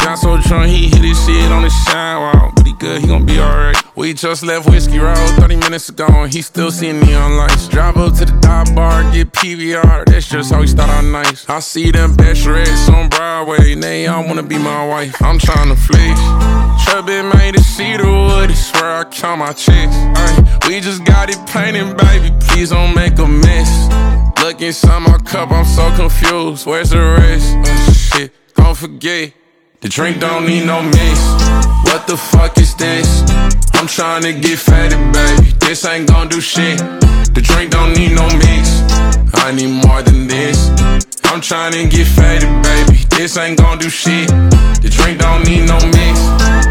got so drunk, he hit his shit on the sidewalk. But he good, he gon' be alright. We just left Whiskey Road 30 minutes ago, and he still seeing neon lights. Drive up to the dive bar, get PBR, that's just how we start our nights. I see them bachelorettes on Broadway, and they all wanna be my wife. I'm tryna flex. Trap been made to see the wood, I swear I count my checks. We just got it painted, baby, please don't make a mess. Look inside my cup, I'm so confused, where's the rest? Shit, don't forget, the drink don't need no mix. What the fuck is this? I'm tryna get fatted, baby, this ain't gon' do shit. The drink don't need no mix, I need more than this. I'm tryna get fatted, baby, this ain't gon' do shit. The drink don't need no mix.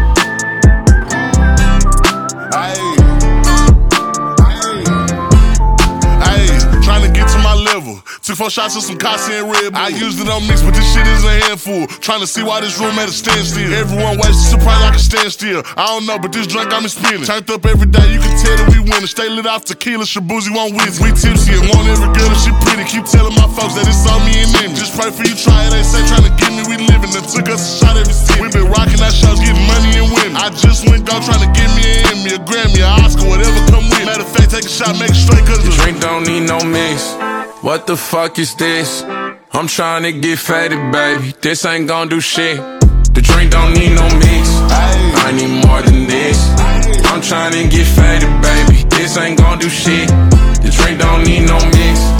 Tryna get to my level. Took 4 shots of some Casa and Red Bull. I usually don't mix, but this shit is a handful. Tryna see why this room at a standstill. Everyone wasted, surprised I can stand still. I don't know, but this drink got me spinning. Turned up every day, you can tell that we winning. Stay lit off tequila, Shabuzi won't win. We tipsy and want every girl if she pretty. Keep telling my folks that it's on me and them. Just pray for you, try it, ain't say tryna get me, we living. Then took us a shot every city. We been rocking our shows, getting money and winning. I just went go tryna get me an Emmy, a Grammy, an Oscar, whatever come with. Matter of fact, take a shot, make it straight, cause the drink don't need no mix. What the fuck is this? I'm tryna get fatted, baby, this ain't gon' do shit. The drink don't need no mix, I need more than this. I'm tryna get fatted, baby, this ain't gon' do shit. The drink don't need no mix.